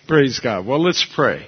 Praise God. Well, let's pray.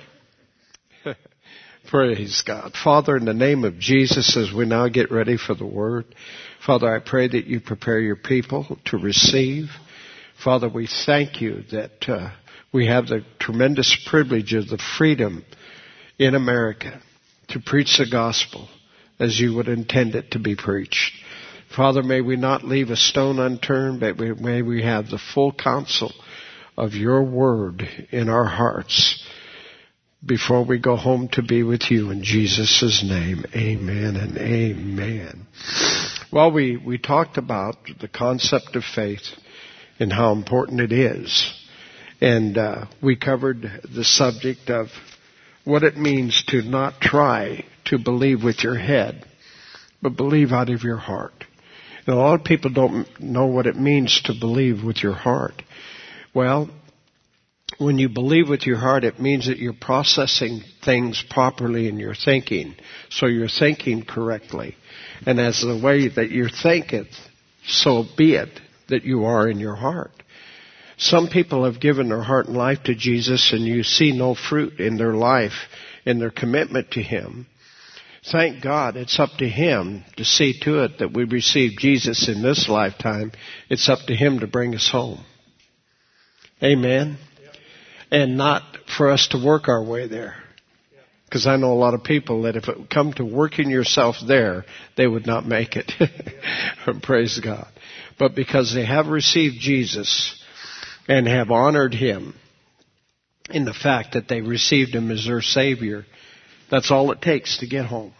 Praise God. Father, in the name of Jesus, as we now get ready for the Word, Father, I pray that you prepare your people to receive. Father, we thank you that we have the tremendous privilege of the freedom in America to preach the gospel as you would intend it to be preached. Father, may we not leave a stone unturned, but may we have the full counsel of your word in our hearts before we go home to be with you. In Jesus' name, amen and amen. Well, we talked about the concept of faith and how important it is. And we covered the subject of what it means to not try to believe with your head, but believe out of your heart. And a lot of people don't know what it means to believe with your heart. Well, when you believe with your heart, it means that you're processing things properly in your thinking. So you're thinking correctly. And as the way that you thinketh, so be it that you are in your heart. Some people have given their heart and life to Jesus, and you see no fruit in their life, in their commitment to Him. Thank God it's up to Him to see to it that we receive Jesus in this lifetime. It's up to Him to bring us home. Amen? And not for us to work our way there. Because I know a lot of people that if it would come to working yourself there, they would not make it. Praise God. But because they have received Jesus and have honored Him in the fact that they received Him as their Savior, that's all it takes to get home.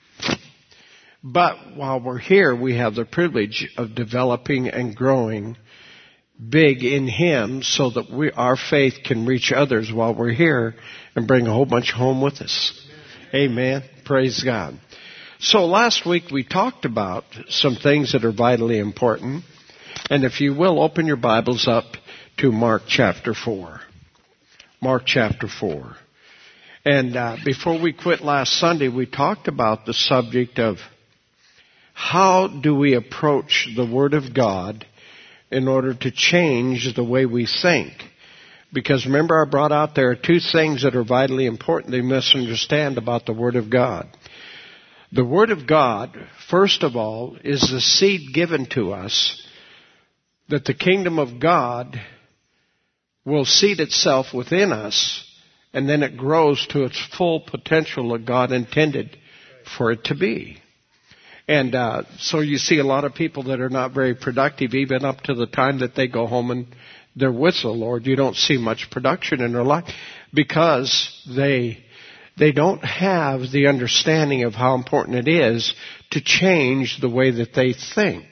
But while we're here, we have the privilege of developing and growing big in Him so that our faith can reach others while we're here and bring a whole bunch home with us. Amen. Praise God. So last week we talked about some things that are vitally important. And if you will, open your Bibles up to Mark chapter 4. Mark chapter 4. And before we quit last Sunday, we talked about the subject of how do we approach the Word of God in order to change the way we think. Because remember, I brought out there are two things that are vitally important they must understand about the Word of God. The Word of God, first of all, is the seed given to us that the kingdom of God will seed itself within us, and then it grows to its full potential that God intended for it to be. And so you see a lot of people that are not very productive, even up to the time that they go home and they're with the Lord. You don't see much production in their life because they don't have the understanding of how important it is to change the way that they think.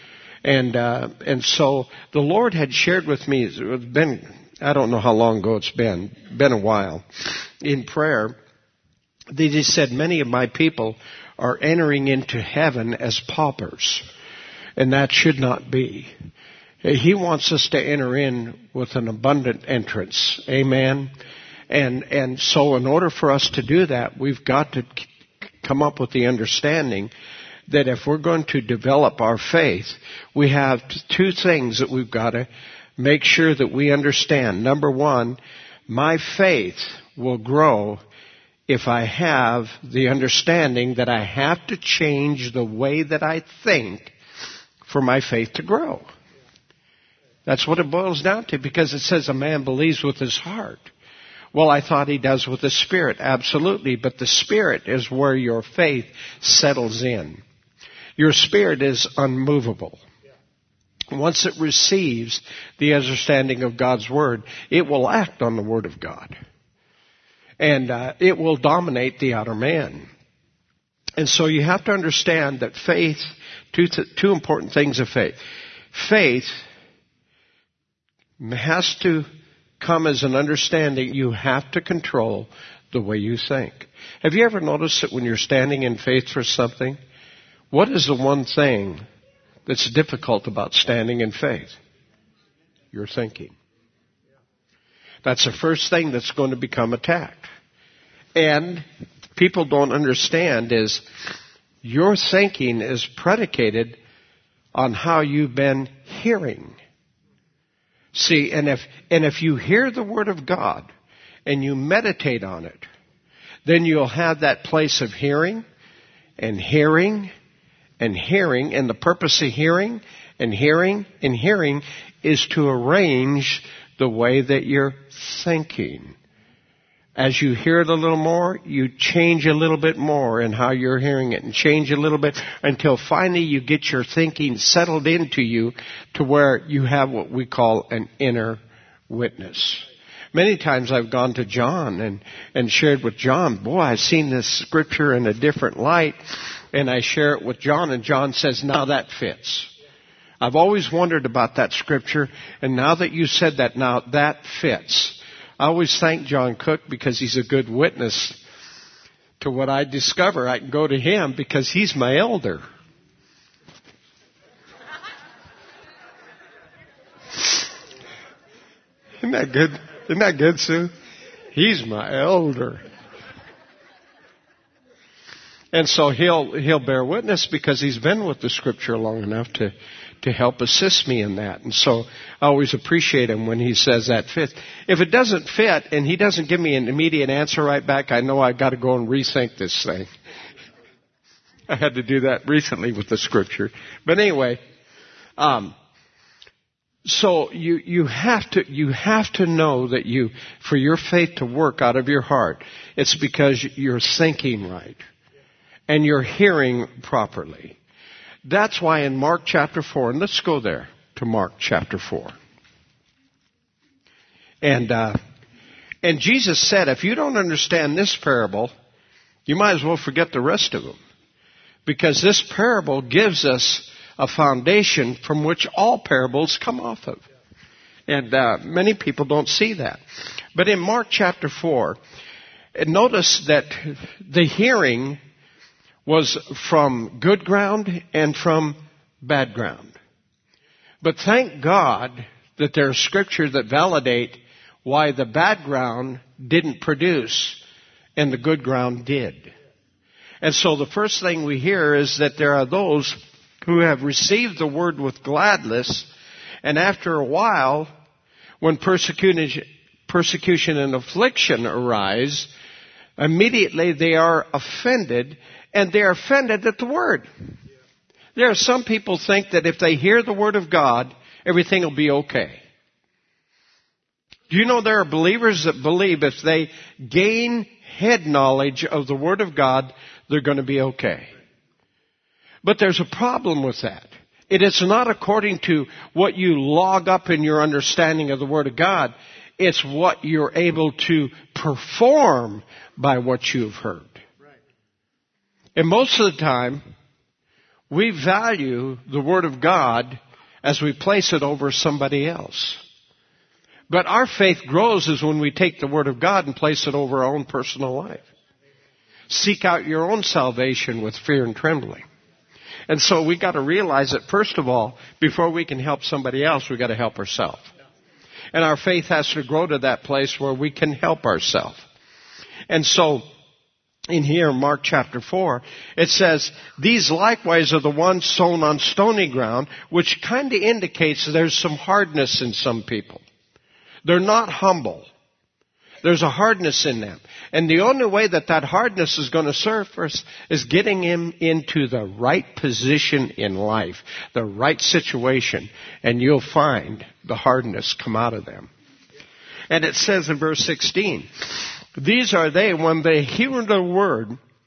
And so the Lord had shared with me, it's been, I don't know how long ago it's been a while, in prayer, that He said, many of my people are entering into heaven as paupers. And that should not be. He wants us to enter in with an abundant entrance. Amen. And so in order for us to do that, we've got to come up with the understanding that if we're going to develop our faith, we have two things that we've got to make sure that we understand. Number one, my faith will grow if I have the understanding that I have to change the way that I think for my faith to grow. That's what it boils down to, because it says a man believes with his heart. Well, I thought he does with the Spirit. Absolutely. But the Spirit is where your faith settles in. Your spirit is unmovable. Once it receives the understanding of God's Word, it will act on the Word of God. And it will dominate the outer man. And so you have to understand that faith, two important things of faith. Faith has to come as an understanding you have to control the way you think. Have you ever noticed that when you're standing in faith for something, what is the one thing that's difficult about standing in faith? Your thinking. That's the first thing that's going to become attacked. And people don't understand is your thinking is predicated on how you've been hearing. See, and if you hear the Word of God and you meditate on it, then you'll have that place of hearing and hearing and hearing. And the purpose of hearing and hearing and hearing is to arrange the way that you're thinking. As you hear it a little more, you change a little bit more in how you're hearing it, and change a little bit until finally you get your thinking settled into you to where you have what we call an inner witness. Many times I've gone to John and shared with John, boy, I've seen this scripture in a different light, and I share it with John, and John says, now that fits. I've always wondered about that scripture, and now that you said that, now that fits. I always thank John Cook because he's a good witness to what I discover. I can go to him because he's my elder. Isn't that good? Isn't that good, Sue? He's my elder. And so he'll bear witness because he's been with the scripture long enough to help assist me in that. And so I always appreciate him when he says that fits. If it doesn't fit and he doesn't give me an immediate answer right back, I know I've got to go and rethink this thing. I had to do that recently with the scripture. But anyway, so you have to know that for your faith to work out of your heart, it's because you're thinking right and you're hearing properly. That's why in Mark chapter 4, and let's go there to Mark chapter 4. And Jesus said, if you don't understand this parable, you might as well forget the rest of them. Because this parable gives us a foundation from which all parables come off of. And many people don't see that. But in Mark chapter 4, notice that the hearing was from good ground and from bad ground. But thank God that there are scriptures that validate why the bad ground didn't produce and the good ground did. And so the first thing we hear is that there are those who have received the word with gladness, and after a while, when persecution and affliction arise, immediately they are offended, and they are offended at the word. There are some people think that if they hear the word of God, everything will be okay. Do you know there are believers that believe if they gain head knowledge of the word of God, they're going to be okay? But there's a problem with that. It is not according to what you log up in your understanding of the word of God. It's what you're able to perform by what you've heard. And most of the time, we value the Word of God as we place it over somebody else. But our faith grows is when we take the Word of God and place it over our own personal life. Seek out your own salvation with fear and trembling. And so we got to realize that first of all, before we can help somebody else, we got to help ourselves. And our faith has to grow to that place where we can help ourselves. And so in here, Mark chapter 4, it says, these likewise are the ones sown on stony ground, which kind of indicates there's some hardness in some people. They're not humble. There's a hardness in them. And the only way that hardness is going to surface is getting him into the right position in life, the right situation, and you'll find the hardness come out of them. And it says in verse 16, these are they, when they hear the word,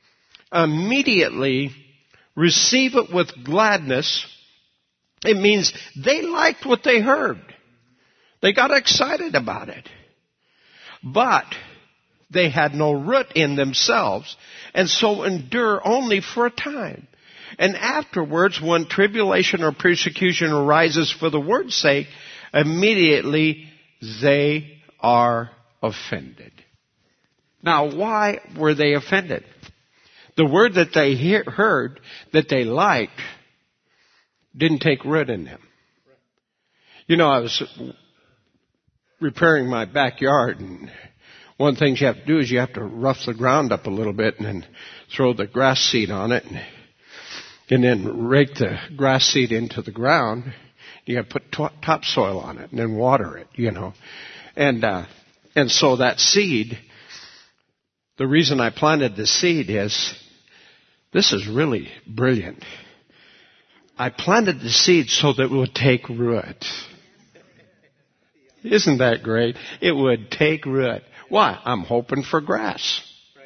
immediately receive it with gladness. It means they liked what they heard. They got excited about it. But they had no root in themselves, and so endure only for a time. And afterwards, when tribulation or persecution arises for the word's sake, immediately they are offended. Now, why were they offended? The word that they heard, that they liked, didn't take root in them. You know, I was repairing my backyard, and one thing you have to do is you have to rough the ground up a little bit and then throw the grass seed on it and then rake the grass seed into the ground. You have to put topsoil on it and then water it, you know. And And so that seed, the reason I planted the seed is, this is really brilliant. I planted the seed so that it would take root. Isn't that great? It would take root. Why? I'm hoping for grass.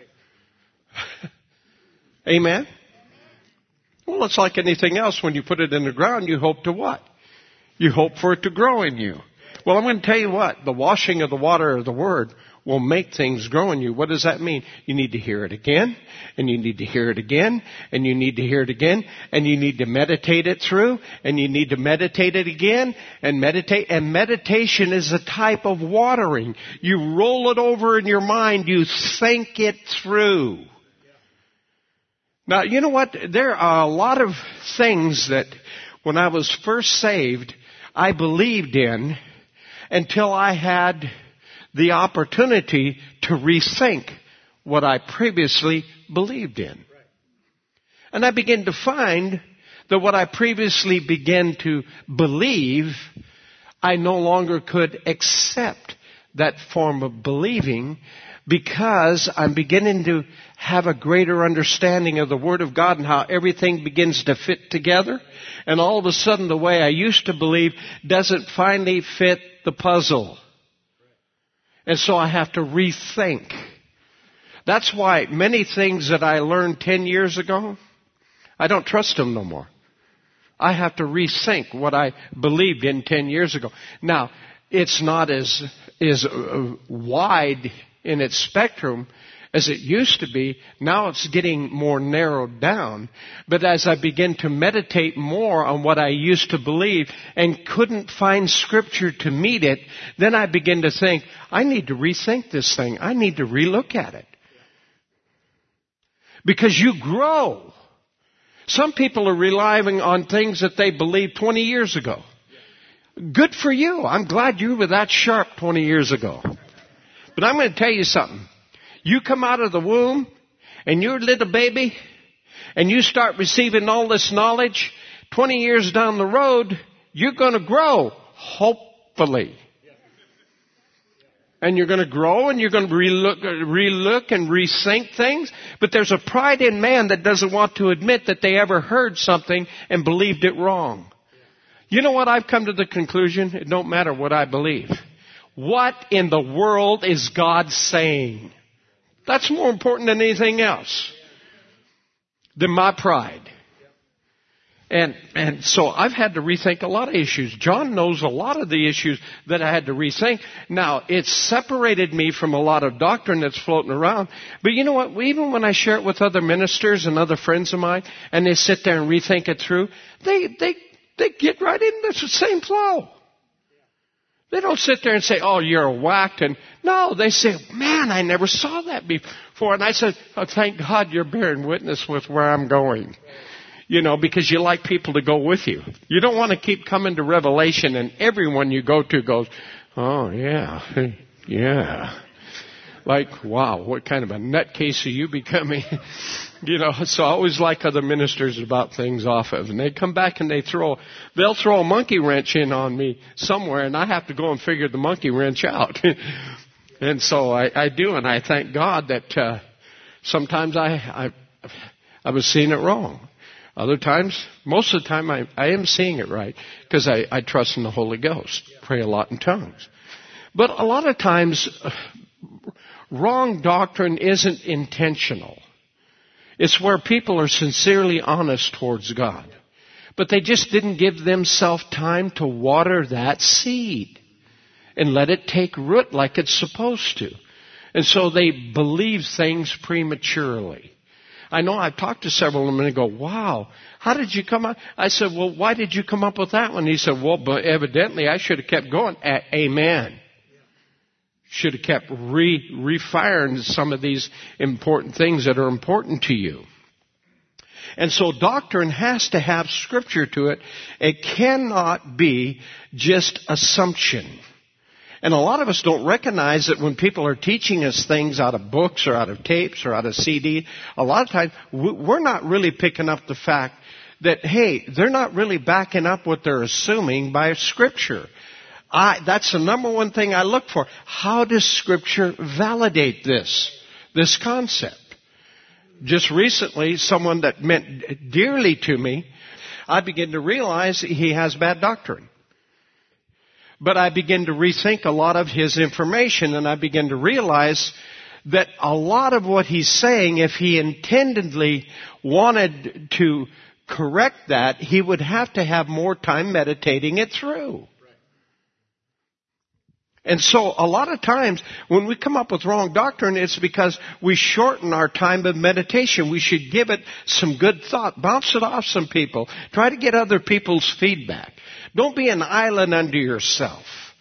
Amen? Well, it's like anything else. When you put it in the ground, you hope to what? You hope for it to grow in you. Well, I'm going to tell you what. The washing of the water of the Word will make things grow in you. What does that mean? You need to hear it again, and you need to hear it again, and you need to hear it again, and you need to meditate it through, and you need to meditate it again, and meditate. And meditation is a type of watering. You roll it over in your mind. You think it through. Now, you know what? There are a lot of things that when I was first saved, I believed in until I had the opportunity to rethink what I previously believed in. And I began to find that what I previously began to believe, I no longer could accept that form of believing, because I'm beginning to have a greater understanding of the Word of God and how everything begins to fit together. And all of a sudden, the way I used to believe doesn't finally fit the puzzle. And so I have to rethink. That's why many things that I learned 10 years ago, I don't trust them no more. I have to rethink what I believed in 10 years ago. Now, it's not as wide in its spectrum as it used to be. Now it's getting more narrowed down. But as I begin to meditate more on what I used to believe and couldn't find Scripture to meet it, then I begin to think, I need to rethink this thing. I need to relook at it. Because you grow. Some people are relying on things that they believed 20 years ago. Good for you. I'm glad you were that sharp 20 years ago. But I'm going to tell you something. You come out of the womb and you're a little baby and you start receiving all this knowledge, 20 years down the road, you're going to grow, hopefully. And you're going to grow and you're going to relook and rethink things. But there's a pride in man that doesn't want to admit that they ever heard something and believed it wrong. You know what? I've come to the conclusion, it don't matter what I believe. What in the world is God saying? That's more important than anything else. Than my pride. And so I've had to rethink a lot of issues. John knows a lot of the issues that I had to rethink. Now, it's separated me from a lot of doctrine that's floating around. But you know what? Even when I share it with other ministers and other friends of mine, and they sit there and rethink it through, they get right into the same flow. They don't sit there and say, oh, you're whacked. And no, they say, man, I never saw that before. And I said, oh, thank God you're bearing witness with where I'm going. You know, because you like people to go with you. You don't want to keep coming to Revelation and everyone you go to goes, oh, yeah, yeah. Like, wow, what kind of a nutcase are you becoming? You know, so I always like other ministers about things off of. And they come back and they'll throw a monkey wrench in on me somewhere, and I have to go and figure the monkey wrench out. And so I do, and I thank God that sometimes I was seeing it wrong. Other times, most of the time, I am seeing it right, because I trust in the Holy Ghost. Pray a lot in tongues. But a lot of times, wrong doctrine isn't intentional. It's where people are sincerely honest towards God. But they just didn't give themselves time to water that seed and let it take root like it's supposed to. And so they believe things prematurely. I know I've talked to several of them and they go, wow, how did you come up? I said, well, why did you come up with that one? He said, well, but evidently I should have kept going. Amen. Should have kept refiring some of these important things that are important to you. And so doctrine has to have Scripture to it. It cannot be just assumption. And a lot of us don't recognize that when people are teaching us things out of books or out of tapes or out of CD, a lot of times we're not really picking up the fact that, hey, they're not really backing up what they're assuming by Scripture. That's the number one thing I look for. How does Scripture validate this concept? Just recently, someone that meant dearly to me, I begin to realize he has bad doctrine. But I begin to rethink a lot of his information, and I begin to realize that a lot of what he's saying, if he intendedly wanted to correct that, he would have to have more time meditating it through. And so a lot of times when we come up with wrong doctrine, it's because we shorten our time of meditation. We should give it some good thought. Bounce it off some people. Try to get other people's feedback. Don't be an island unto yourself,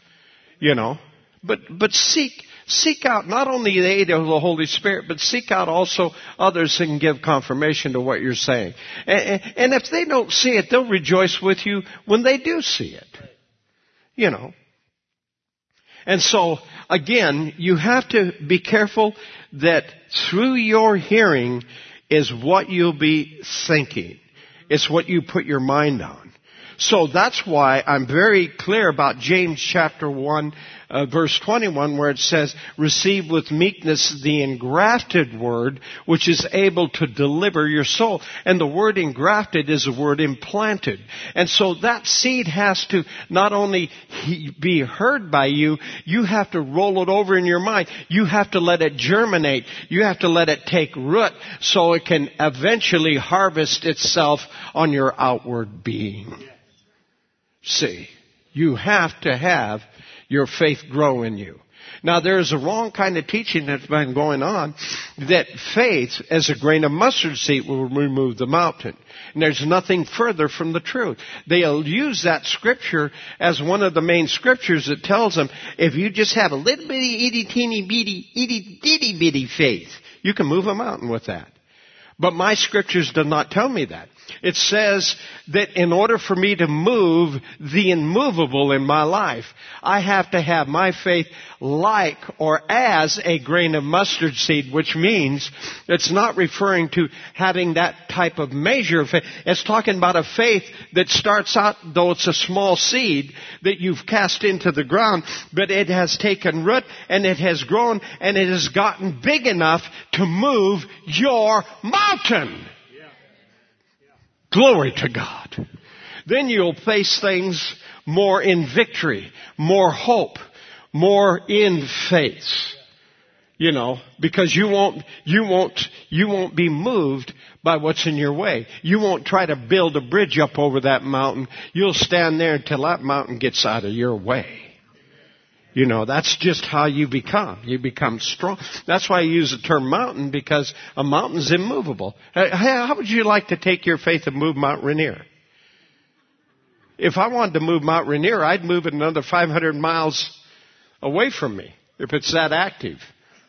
But seek out not only the aid of the Holy Spirit, but seek out also others that can give confirmation to what you're saying. And if they don't see it, they'll rejoice with you when they do see it. And so, again, you have to be careful that through your hearing is what you'll be thinking. It's what you put your mind on. So that's why I'm very clear about James chapter 1, verse 21, where it says, receive with meekness the engrafted word, which is able to deliver your soul. And the word engrafted is the word implanted. And so that seed has to not only be heard by you, you have to roll it over in your mind. You have to let it germinate. You have to let it take root so it can eventually harvest itself on your outward being. See, you have to have your faith grow in you. Now, there's a wrong kind of teaching that's been going on that faith, as a grain of mustard seed, will remove the mountain. And there's nothing further from the truth. They'll use that scripture as one of the main scriptures that tells them, if you just have a little bitty, itty bitty faith, you can move a mountain with that. But my scriptures do not tell me that. It says that in order for me to move the immovable in my life, I have to have my faith like or as a grain of mustard seed, which means it's not referring to having that type of measure of faith. It's talking about a faith that starts out, though it's a small seed that you've cast into the ground, but it has taken root and it has grown and it has gotten big enough to move your mountain. Glory to God. Then you'll face things more in victory, more hope, more in faith. Because you won't be moved by what's in your way. You won't try to build a bridge up over that mountain. You'll stand there until that mountain gets out of your way. That's just how you become. You become strong. That's why I use the term mountain, because a mountain's immovable. How would you like to take your faith and move Mount Rainier? If I wanted to move Mount Rainier, I'd move it another 500 miles away from me, if it's that active.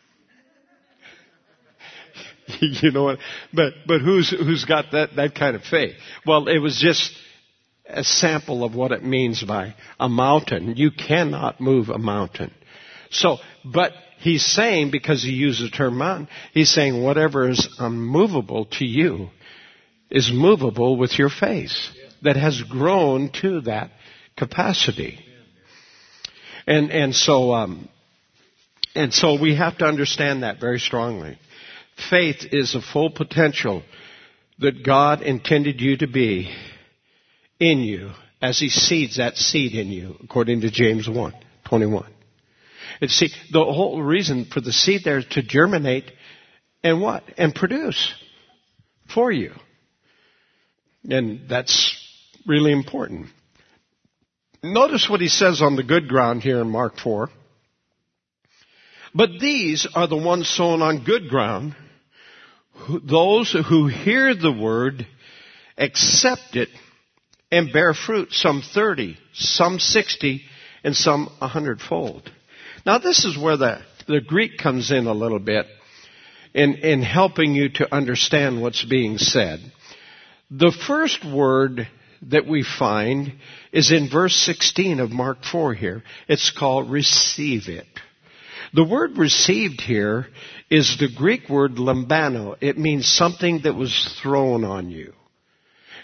But who's got that kind of faith? Well, it was just a sample of what it means by a mountain. You cannot move a mountain. But he's saying, because he used the term mountain, he's saying whatever is unmovable to you is movable with your faith that has grown to that capacity. And so we have to understand that very strongly. Faith is the full potential that God intended you to be in you as he seeds that seed in you, according to James 1:21. The whole reason for the seed there is to germinate and what? And produce for you. And that's really important. Notice what he says on the good ground here in Mark 4. But these are the ones sown on good ground, those who hear the word, accept it, and bear fruit, some 30, some 60, and some 100-fold. Now this is where the Greek comes in a little bit in helping you to understand what's being said. The first word that we find is in verse 16 of Mark 4 here. It's called receive it. The word received here is the Greek word lambano. It means something that was thrown on you.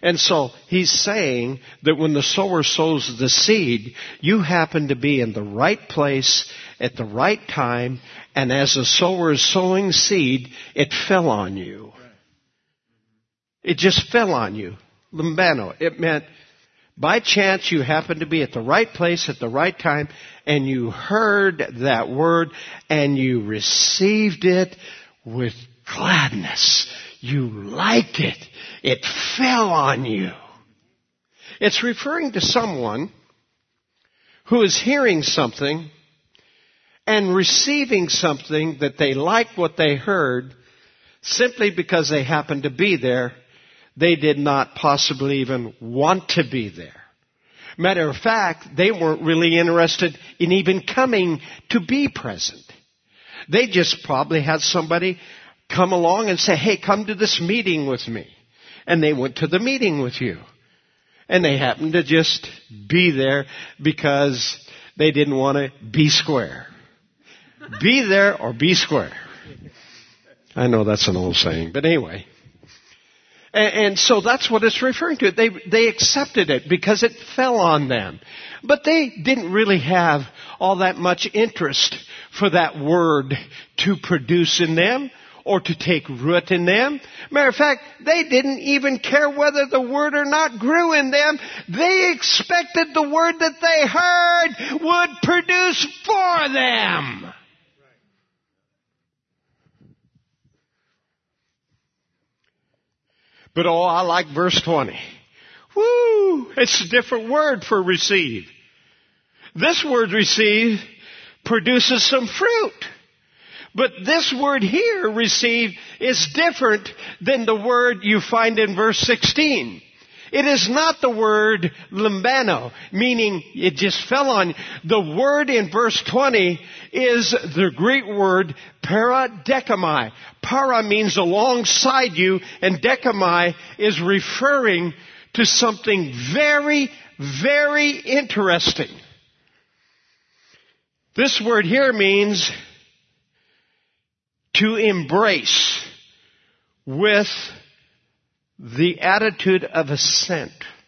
And so he's saying that when the sower sows the seed, you happen to be in the right place at the right time, and as the sower is sowing seed, it fell on you. It just fell on you. Lambano. It meant by chance you happened to be at the right place at the right time, and you heard that word, and you received it with gladness. You liked it. It fell on you. It's referring to someone who is hearing something and receiving something that they like what they heard simply because they happened to be there. They did not possibly even want to be there. Matter of fact, they weren't really interested in even coming to be present. They just probably had somebody come along and say, hey, come to this meeting with me. And they went to the meeting with you. And they happened to just be there because they didn't want to be square. Be there or be square. I know that's an old saying, but anyway. And so that's what it's referring to. They accepted it because it fell on them. But they didn't really have all that much interest for that word to produce in them or to take root in them. Matter of fact, they didn't even care whether the word or not grew in them. They expected the word that they heard would produce for them. But oh, I like verse 20. Woo! It's a different word for receive. This word receive produces some fruit. But this word here, receive, is different than the word you find in verse 16. It is not the word lambano, meaning it just fell on you. The word in verse 20 is the Greek word paradecamai. Para means alongside you, and decamai is referring to something very, very interesting. This word here means to embrace with the attitude of assent.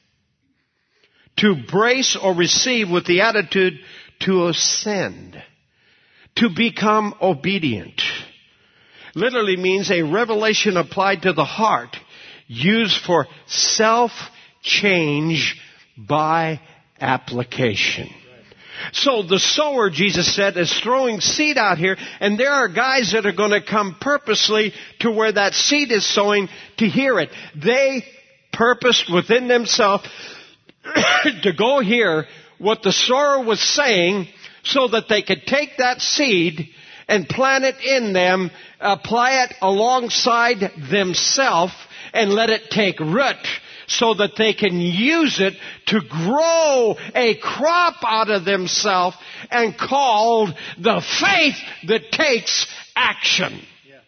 To brace or receive with the attitude to ascend. To become obedient. Literally means a revelation applied to the heart, used for self-change by application. So the sower, Jesus said, is throwing seed out here, and there are guys that are going to come purposely to where that seed is sowing to hear it. They purposed within themselves to go hear what the sower was saying so that they could take that seed and plant it in them, apply it alongside themselves, and let it take root so that they can use it to grow a crop out of themselves and called the faith that takes action.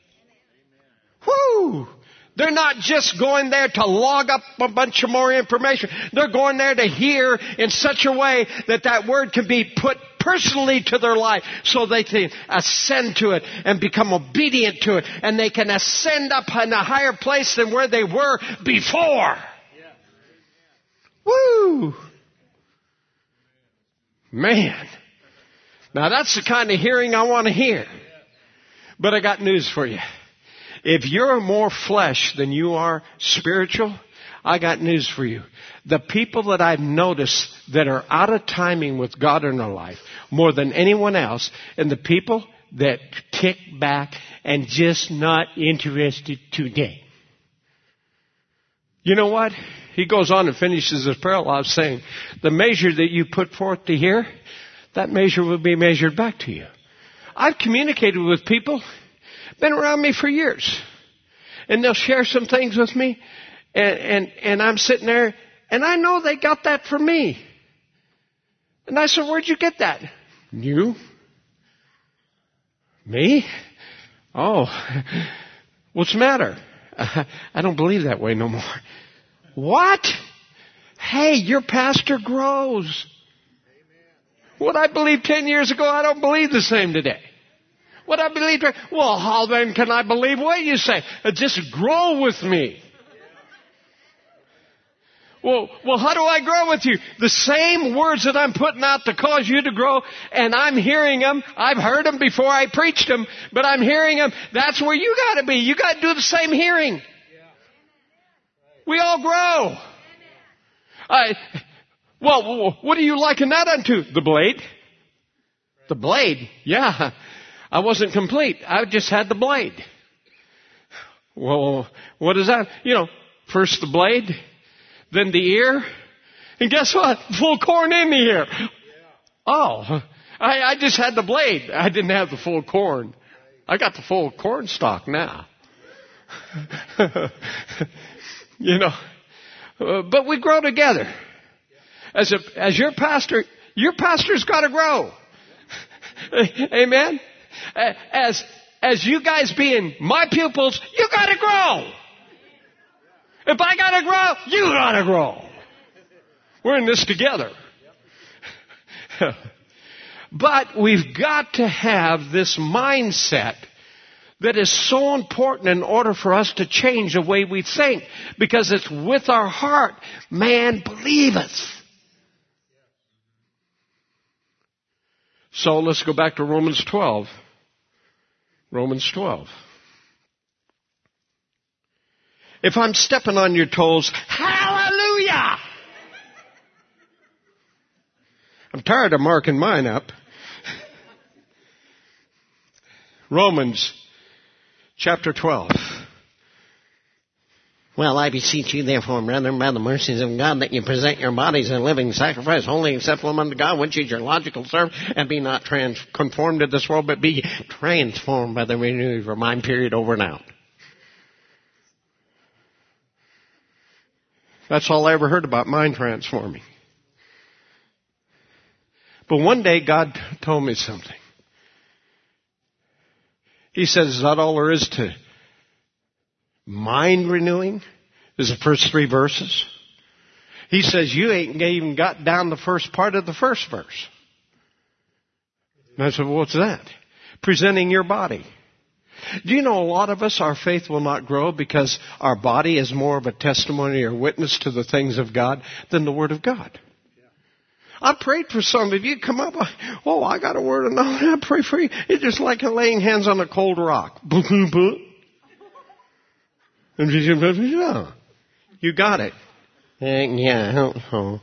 Woo! They're not just going there to log up a bunch of more information. They're going there to hear in such a way that that word can be put personally to their life so they can ascend to it and become obedient to it. And they can ascend up in a higher place than where they were before. Woo! Man. Now that's the kind of hearing I want to hear. But I got news for you. If you're more flesh than you are spiritual, I got news for you. The people that I've noticed that are out of timing with God in their life more than anyone else, and the people that kick back and just not interested today. You know what? He goes on and finishes his parallel saying, the measure that you put forth to hear, that measure will be measured back to you. I've communicated with people, been around me for years, and they'll share some things with me, and I'm sitting there, and I know they got that from me. And I said, where'd you get that? You? Me? Oh, what's the matter? I don't believe that way no more. What? Hey, your pastor grows. What I believed 10 years ago, I don't believe the same today. What I believed, well, how then can I believe what you say? Just grow with me. Well, how do I grow with you? The same words that I'm putting out to cause you to grow, and I'm hearing them. I've heard them before I preached them, but I'm hearing them. That's where you got to be. You got to do the same hearing. We all grow. Well, what do you liken that unto? The blade? The blade? Yeah. I wasn't complete. I just had the blade. Well, what is that? First the blade, then the ear, and guess what? Full corn in the ear. Oh, I just had the blade. I didn't have the full corn. I got the full corn stalk now. But we grow together. As your pastor's got to grow. Amen. As you guys being my pupils, you got to grow. If I got to grow, you got to grow. We're in this together. But we've got to have this mindset that is so important in order for us to change the way we think. Because it's with our heart, man believeth. So let's go back to Romans 12. Romans 12. If I'm stepping on your toes, hallelujah! I'm tired of marking mine up. Romans chapter 12. Well, I beseech you, therefore, brethren, by the mercies of God, that you present your bodies a living sacrifice, holy and acceptable unto God, which is your logical service, and be not conformed to this world, but be transformed by the renewing of your mind, period, over and out. That's all I ever heard about mind transforming. But one day God told me something. He says, is that all there is to mind renewing? Is the first 3 verses. He says, you ain't even got down the first part of the first verse. And I said, well, what's that? Presenting your body. Do you know a lot of us, our faith will not grow because our body is more of a testimony or witness to the things of God than the Word of God. I prayed for some of you. Come up. I got a word of knowledge. I pray for you. It's just like laying hands on a cold rock. And you got it. Yeah, I hope so.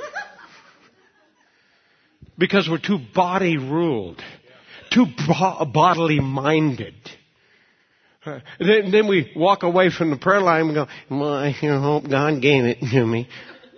Because we're too body ruled, too bodily minded. Then we walk away from the prayer line and go, well, I hope God gave it to me.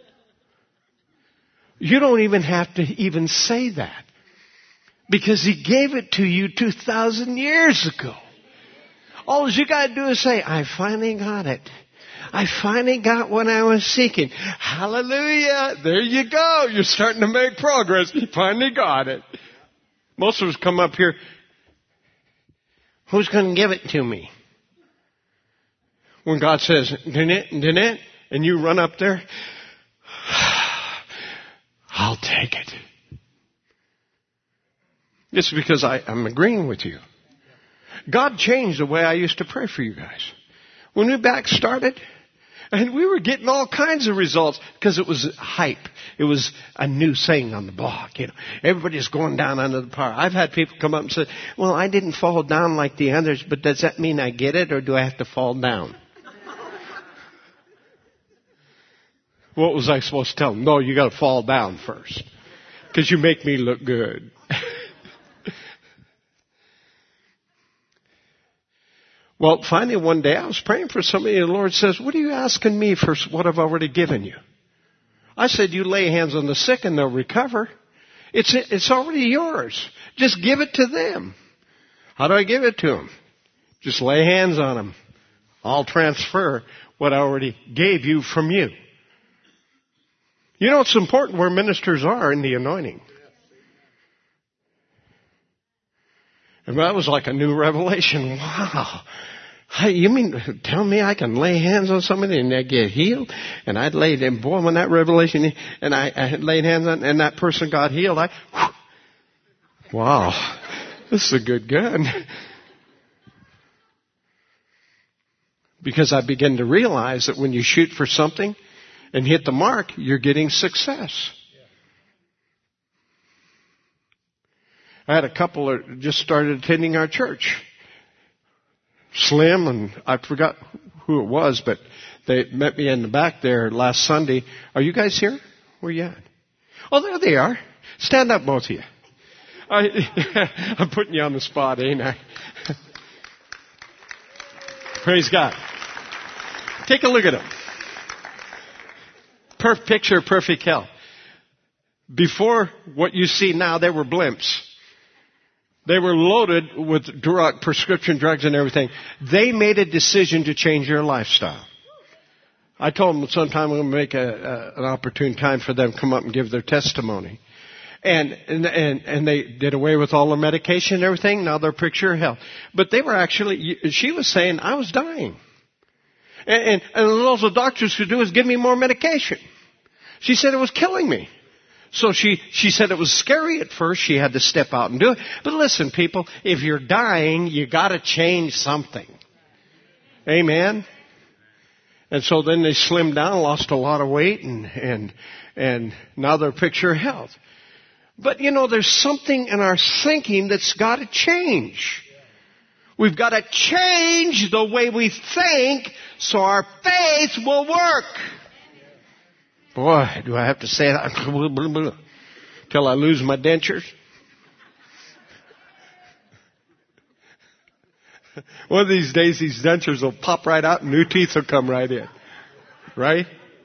You don't even have to even say that. Because He gave it to you 2,000 years ago. All you got to do is say, I finally got it. I finally got what I was seeking. Hallelujah. There you go. You're starting to make progress. You finally got it. Most of us come up here. Who's going to give it to me? When God says, didn't, and you run up there, I'll take it. It's because I'm agreeing with you. God changed the way I used to pray for you guys. When we back started, and we were getting all kinds of results because it was hype. It was a new thing on the block. Everybody's going down under the power. I've had people come up and say, well, I didn't fall down like the others, but does that mean I get it or do I have to fall down? What was I supposed to tell them? No, you got to fall down first because you make me look good. Well, finally one day I was praying for somebody and the Lord says, what are you asking me for what I've already given you? I said, you lay hands on the sick and they'll recover. It's already yours. Just give it to them. How do I give it to them? Just lay hands on them. I'll transfer what I already gave you from you. You know, it's important where ministers are in the anointing. And that was like a new revelation. Wow. You mean, tell me I can lay hands on somebody and they get healed? And I'd laid, and boy, when that revelation, and I had laid hands on, and that person got healed, wow, this is a good gun. Because I began to realize that when you shoot for something, and hit the mark, you're getting success. I had a couple that just started attending our church. Slim, and I forgot who it was, but they met me in the back there last Sunday. Are you guys here? Where you at? Oh, there they are. Stand up, both of you. I'm putting you on the spot, ain't I? Praise God. Take a look at them. Picture perfect health. Before what you see now, they were blimps. They were loaded with prescription drugs and everything. They made a decision to change their lifestyle. I told them sometime we'll make an opportune time for them to come up and give their testimony. And they did away with all the medication and everything. Now they're picture of health. But they were actually, she was saying, I was dying. And all the doctors could do is give me more medication. She said it was killing me. So she said it was scary at first. She had to step out and do it. But listen, people, if you're dying, you got to change something. Amen. And so then they slimmed down, lost a lot of weight, and now they're picture of health. But you know, there's something in our thinking that's got to change. We've got to change the way we think so our faith will work. Boy, do I have to say that till I lose my dentures? One of these days, these dentures will pop right out and new teeth will come right in. Right?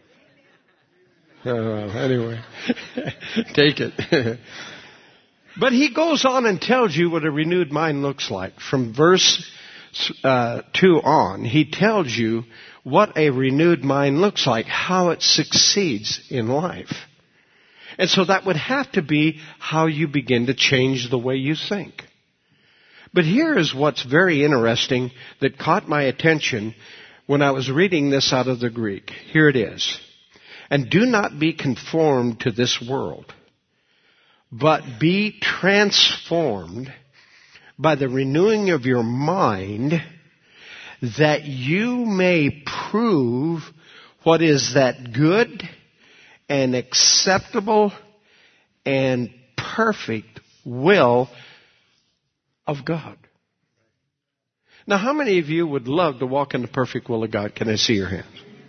Anyway, take it. But he goes on and tells you what a renewed mind looks like. From verse 2 on, he tells you what a renewed mind looks like, how it succeeds in life. And so that would have to be how you begin to change the way you think. But here is what's very interesting that caught my attention when I was reading this out of the Greek. Here it is. And do not be conformed to this world, but be transformed by the renewing of your mind, that you may prove what is that good and acceptable and perfect will of God. Now, how many of you would love to walk in the perfect will of God? Can I see your hands?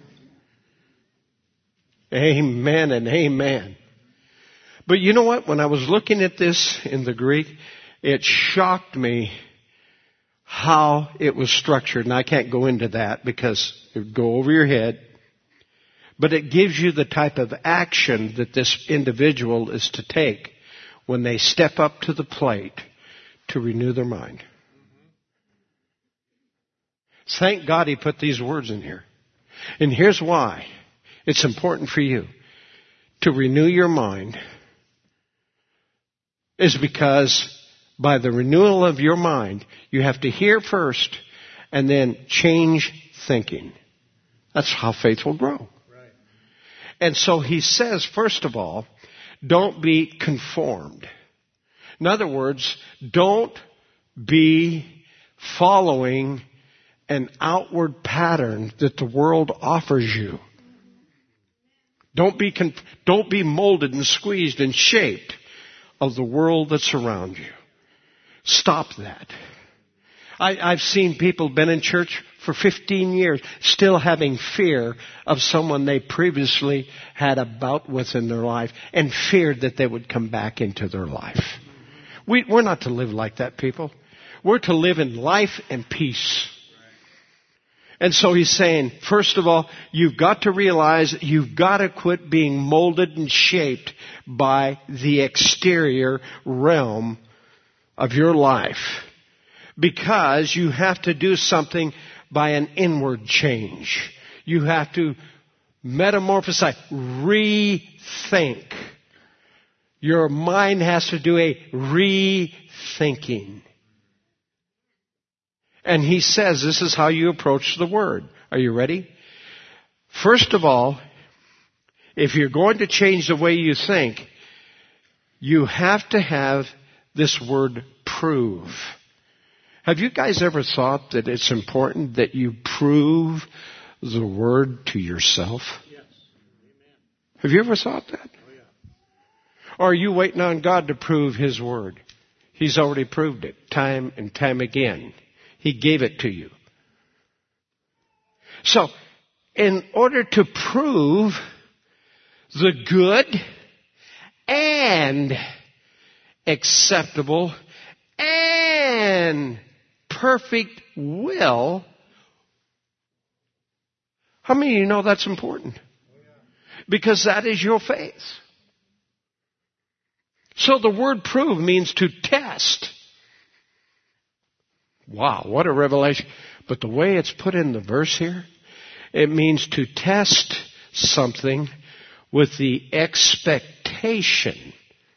Amen and amen. But you know what? When I was looking at this in the Greek, it shocked me how it was structured. And I can't go into that because it would go over your head. But it gives you the type of action that this individual is to take when they step up to the plate to renew their mind. Thank God he put these words in here. And here's why. It's important for you to renew your mind is because by the renewal of your mind, you have to hear first and then change thinking. That's how faith will grow. Right. And so he says, first of all, don't be conformed. In other words, don't be following an outward pattern that the world offers you. Don't be molded and squeezed and shaped of the world that's around you. Stop that. I've seen people been in church for 15 years still having fear of someone they previously had a bout with in their life and feared that they would come back into their life. We're not to live like that, people. We're to live in life and peace. And so he's saying, first of all, you've got to realize you've got to quit being molded and shaped by the exterior realm of your life. Because you have to do something by an inward change. You have to metamorphosize, rethink. Your mind has to do a rethinking. And he says this is how you approach the Word. Are you ready? First of all, if you're going to change the way you think, you have to have this word prove. Have you guys ever thought that it's important that you prove the Word to yourself? Yes. Have you ever thought that? Or are you waiting on God to prove His Word? He's already proved it time and time again. He gave it to you. So, in order to prove the good and acceptable and perfect will, how many of you know that's important? Because that is your faith. So the word prove means to test. Wow, what a revelation. But the way it's put in the verse here, it means to test something with the expectation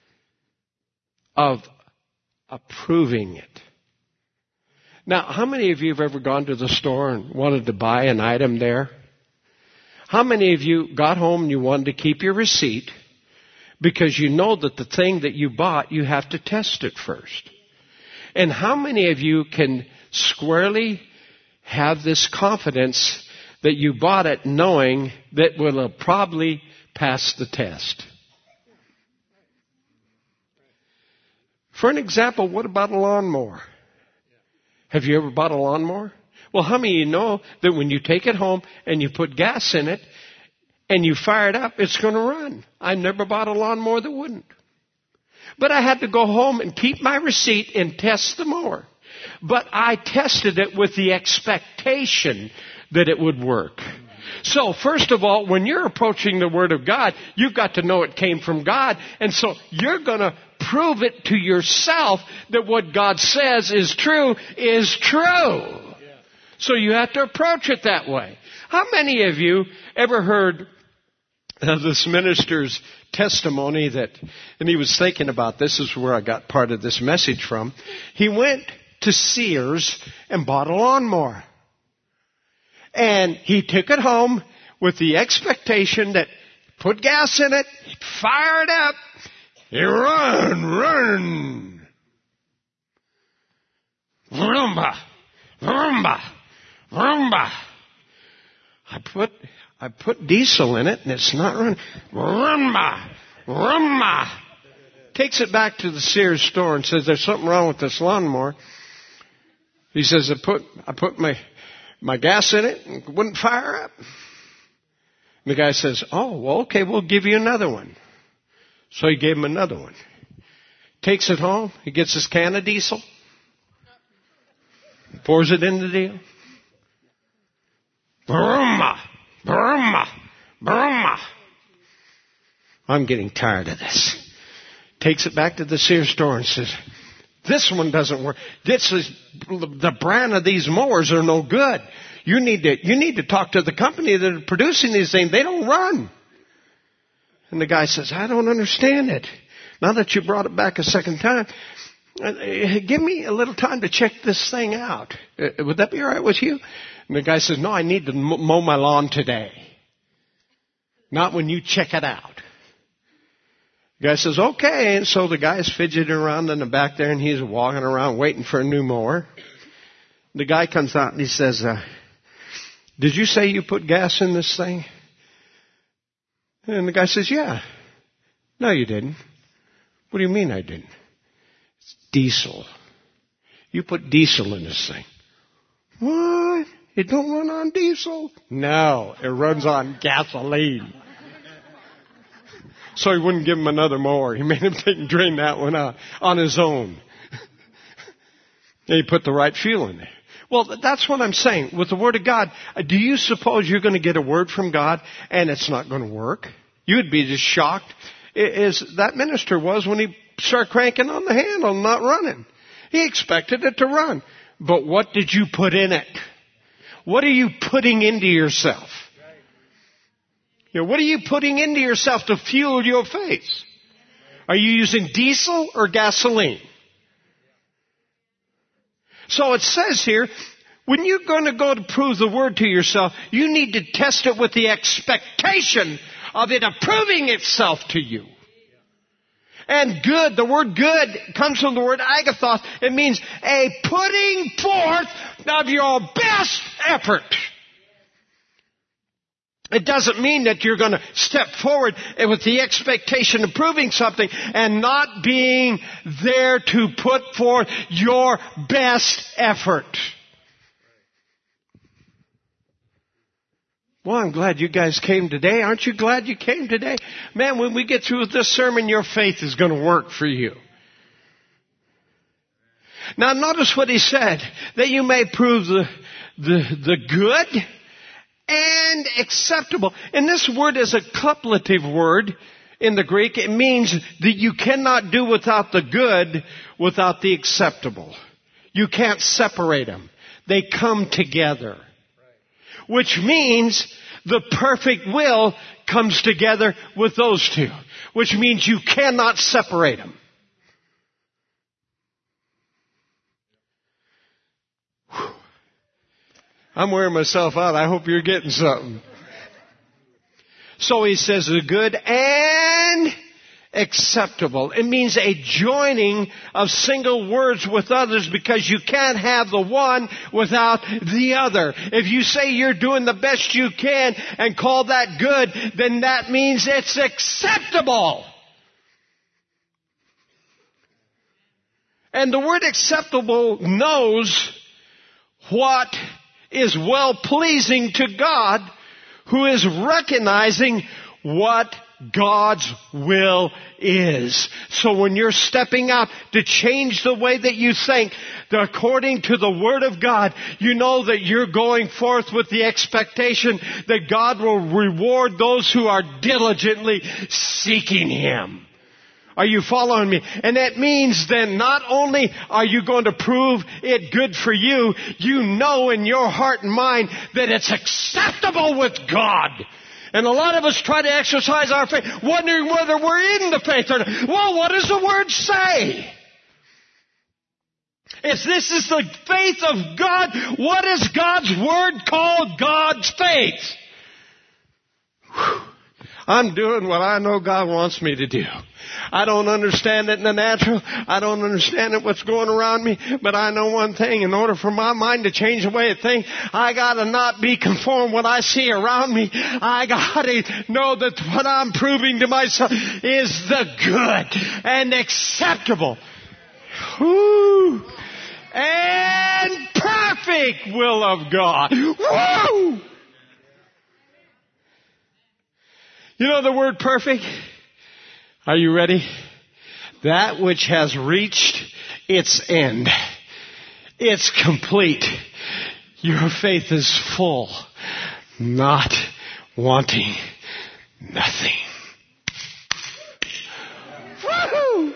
of approving it. Now, how many of you have ever gone to the store and wanted to buy an item there? How many of you got home and you wanted to keep your receipt because you know that the thing that you bought, you have to test it first? And how many of you can squarely have this confidence that you bought it knowing that it will probably pass the test? For an example, what about a lawnmower? Have you ever bought a lawnmower? Well, how many of you know that when you take it home and you put gas in it and you fire it up, it's going to run? I never bought a lawnmower that wouldn't. But I had to go home and keep my receipt and test the mower. But I tested it with the expectation that it would work. So, first of all, when you're approaching the Word of God, you've got to know it came from God. And so you're going to prove it to yourself that what God says is true is true. So you have to approach it that way. How many of you ever heard of this minister's testimony that, and he was thinking about this is where I got part of this message from. He went to Sears and bought a lawnmower. And he took it home with the expectation that put gas in it, fire it up, you run. Vroomba, vroomba, vroomba. I put diesel in it and it's not running. Vroomba, vroomba. Takes it back to the Sears store and says, there's something wrong with this lawnmower. He says, I put my gas in it and it wouldn't fire up. And the guy says, oh, well, okay, we'll give you another one. So he gave him another one. Takes it home. He gets his can of diesel. Pours it in the deal. Brumma, brumma, brumma. I'm getting tired of this. Takes it back to the Sears store and says, this one doesn't work. This is the brand of these mowers are no good. You need to talk to the company that are producing these things. They don't run. And the guy says, I don't understand it. Now that you brought it back a second time, give me a little time to check this thing out. Would that be all right with you? And the guy says, no, I need to mow my lawn today. Not when you check it out. The guy says, okay. And so the guy's fidgeting around in the back there and he's walking around waiting for a new mower. The guy comes out and he says, did you say you put gas in this thing? And the guy says, yeah. No, you didn't. What do you mean I didn't? It's diesel. You put diesel in this thing. What? It don't run on diesel? No, it runs on gasoline. So he wouldn't give him another mower. He made him take and drain that one out on his own. And he put the right fuel in there. Well, that's what I'm saying. With the Word of God, do you suppose you're going to get a word from God and it's not going to work? You'd be just shocked as that minister was when he started cranking on the handle and not running. He expected it to run. But what did you put in it? What are you putting into yourself? You know, what are you putting into yourself to fuel your faith? Are you using diesel or gasoline? So it says here, when you're going to go to prove the Word to yourself, you need to test it with the expectation of it approving itself to you. And good, the word good comes from the word agathos. It means a putting forth of your best effort. It doesn't mean that you're going to step forward with the expectation of proving something and not being there to put forth your best effort. Well, I'm glad you guys came today. Aren't you glad you came today? Man, when we get through with this sermon, your faith is going to work for you. Now notice what he said, that you may prove the good and acceptable. And this word is a coupletive word in the Greek. It means that you cannot do without the good without the acceptable. You can't separate them. They come together. Which means the perfect will comes together with those two. Which means you cannot separate them. I'm wearing myself out. I hope you're getting something. So he says the good and acceptable. It means a joining of single words with others, because you can't have the one without the other. If you say you're doing the best you can and call that good, then that means it's acceptable. And the word acceptable knows what is well-pleasing to God, who is recognizing what God's will is. So when you're stepping out to change the way that you think, according to the Word of God, you know that you're going forth with the expectation that God will reward those who are diligently seeking Him. Are you following me? And that means then not only are you going to prove it good for you, you know in your heart and mind that it's acceptable with God. And a lot of us try to exercise our faith, wondering whether we're in the faith or not. Well, what does the Word say? If this is the faith of God, what is God's Word called God's faith? Whew. I'm doing what I know God wants me to do. I don't understand it in the natural. I don't understand it what's going around me. But I know one thing. In order for my mind to change the way it thinks, I got to not be conformed what I see around me. I got to know that what I'm proving to myself is the good and acceptable. Woo! And perfect will of God. Woo! You know the word perfect? Are you ready? That which has reached its end. It's complete. Your faith is full. Not wanting nothing. Woo-hoo!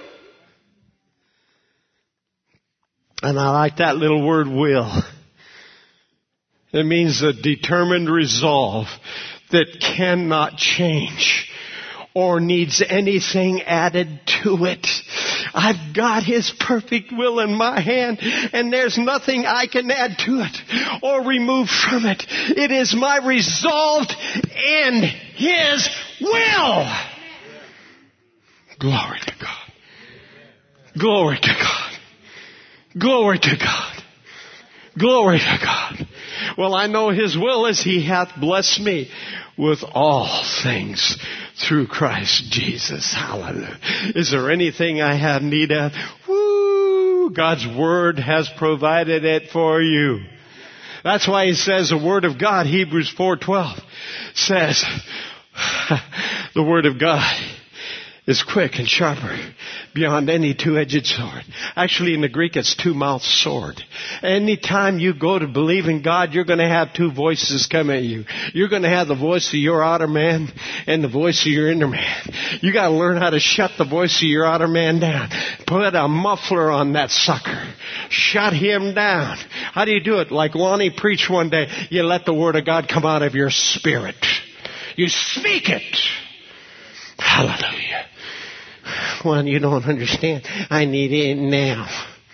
And I like that little word, will. It means a determined resolve that cannot change or needs anything added to it. I've got His perfect will in my hand, and there's nothing I can add to it or remove from it. It is my resolve in His will. Glory to God. Glory to God. Glory to God. Glory to God. Well, I know His will is He hath blessed me with all things through Christ Jesus. Hallelujah. Is there anything I have need of? Woo! God's Word has provided it for you. That's why He says the Word of God, Hebrews 4:12, says the Word of God is quick and sharper beyond any two-edged sword. Actually, in the Greek, it's two-mouthed sword. Anytime you go to believe in God, you're going to have two voices come at you. You're going to have the voice of your outer man and the voice of your inner man. You got to learn how to shut the voice of your outer man down. Put a muffler on that sucker. Shut him down. How do you do it? Like Lonnie preached one day, you let the Word of God come out of your spirit. You speak it. Hallelujah. Well, you don't understand. I need it now.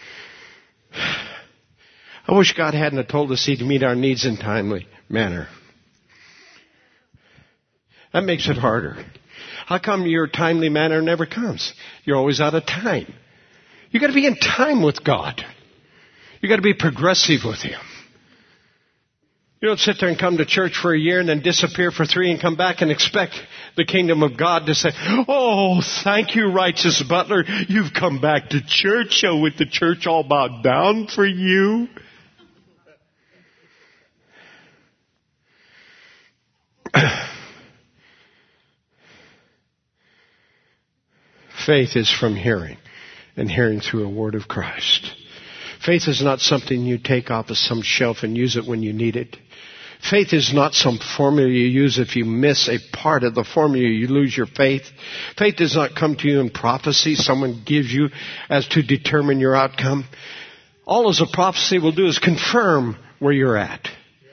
I wish God hadn't have told us He'd meet our needs in a timely manner. That makes it harder. How come your timely manner never comes? You're always out of time. You've got to be in time with God. You've got to be progressive with Him. You don't sit there and come to church for a year and then disappear for 3 and come back and expect the kingdom of God to say, oh, thank you, righteous butler. You've come back to church. Oh, with the church all bowed down for you. Faith is from hearing, and hearing through a word of Christ. Faith is not something you take off of some shelf and use it when you need it. Faith is not some formula you use. If you miss a part of the formula, you lose your faith. Faith does not come to you in prophecy someone gives you as to determine your outcome. All as a prophecy will do is confirm where you're at.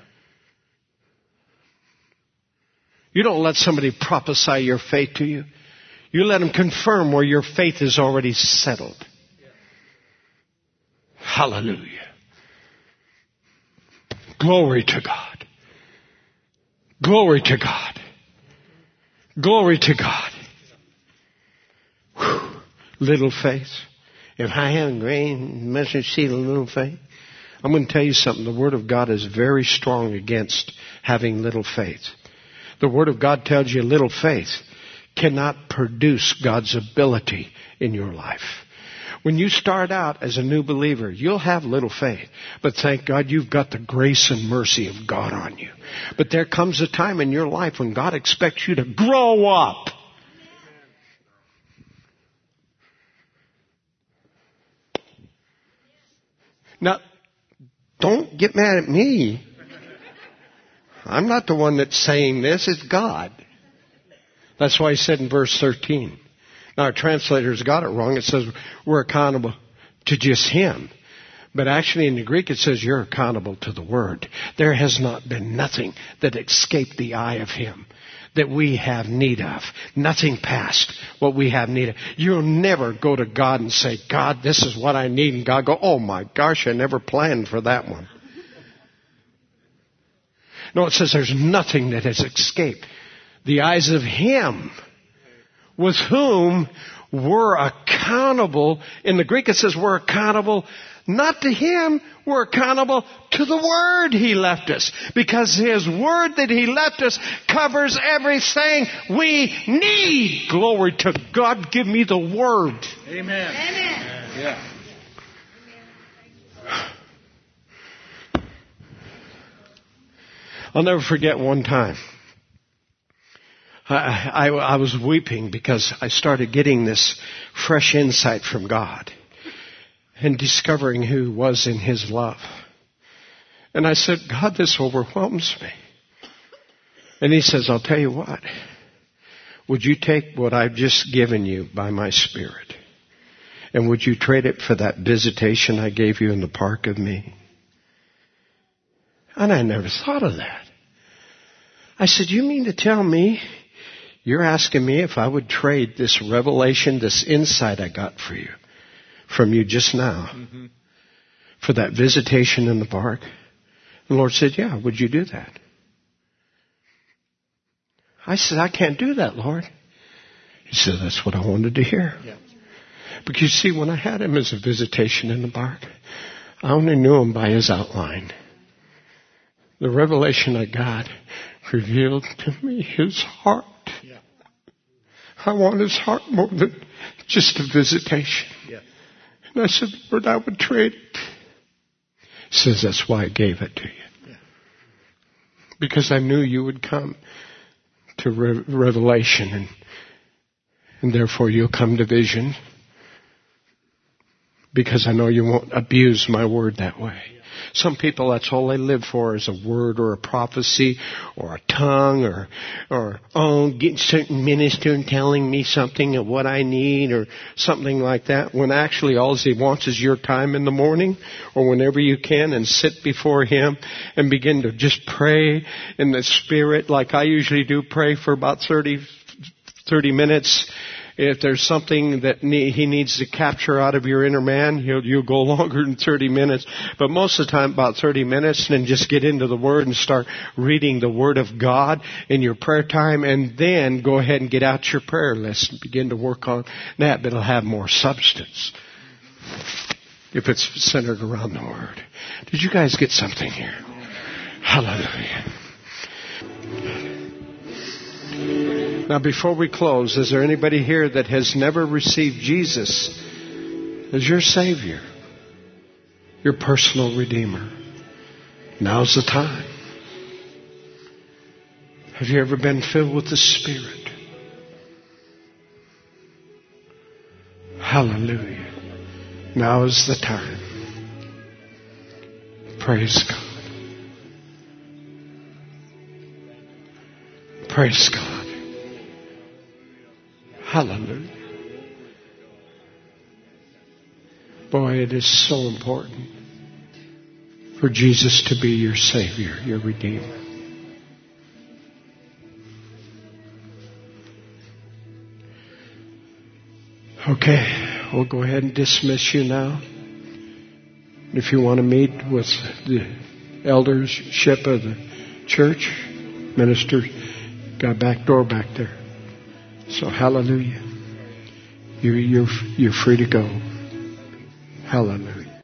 You don't let somebody prophesy your faith to you. You let them confirm where your faith is already settled. Hallelujah. Glory to God. Glory to God. Glory to God. Whew. Little faith. If I have a grain, mustard seed, a little faith. I'm going to tell you something. The Word of God is very strong against having little faith. The Word of God tells you little faith cannot produce God's ability in your life. When you start out as a new believer, you'll have little faith. But thank God you've got the grace and mercy of God on you. But there comes a time in your life when God expects you to grow up. Now, don't get mad at me. I'm not the one that's saying this. It's God. That's why he said in verse 13. Now, our translators got it wrong. It says we're accountable to just Him. But actually in the Greek it says you're accountable to the Word. There has not been nothing that escaped the eye of Him that we have need of. Nothing past what we have need of. You'll never go to God and say, God, this is what I need. And God go, oh my gosh, I never planned for that one. No, it says there's nothing that has escaped the eyes of Him with whom we're accountable. In the Greek it says we're accountable not to Him, we're accountable to the Word He left us. Because His Word that He left us covers everything we need. Glory to God. Give me the Word. Amen. Amen. Yeah. I'll never forget one time. I was weeping because I started getting this fresh insight from God and discovering who was in His love. And I said, God, this overwhelms me. And He says, I'll tell you what. Would you take what I've just given you by my Spirit? And would you trade it for that visitation I gave you in the park of me? And I never thought of that. I said, you mean to tell me you're asking me if I would trade this revelation, this insight I got for you, from you just now, for that visitation in the park? The Lord said, yeah, would you do that? I said, I can't do that, Lord. He said, that's what I wanted to hear. Yeah. Because you see, when I had Him as a visitation in the park, I only knew Him by His outline. The revelation I got revealed to me His heart. Yeah. I want His heart more than just a visitation. Yeah. And I said, Lord, I would trade it. He says, that's why I gave it to you. Yeah. Because I knew you would come to revelation and therefore you'll come to vision. Because I know you won't abuse my word that way. Some people, that's all they live for is a word or a prophecy or a tongue or getting certain minister and telling me something of what I need or something like that. When actually all He wants is your time in the morning or whenever you can and sit before Him and begin to just pray in the Spirit like I usually do. Pray for about 30 minutes. If there's something that He needs to capture out of your inner man, you'll go longer than 30 minutes. But most of the time, about 30 minutes, and then just get into the Word and start reading the Word of God in your prayer time. And then go ahead and get out your prayer list and begin to work on that. But it'll have more substance if it's centered around the Word. Did you guys get something here? Hallelujah. Now, before we close, is there anybody here that has never received Jesus as your Savior, your personal Redeemer? Now's the time. Have you ever been filled with the Spirit? Hallelujah. Now is the time. Praise God. Praise God. Hallelujah. Boy, it is so important for Jesus to be your Savior, your Redeemer. Okay, we'll go ahead and dismiss you now. If you want to meet with the eldership of the church, minister, got a back door back there. So hallelujah. You're free to go. Hallelujah.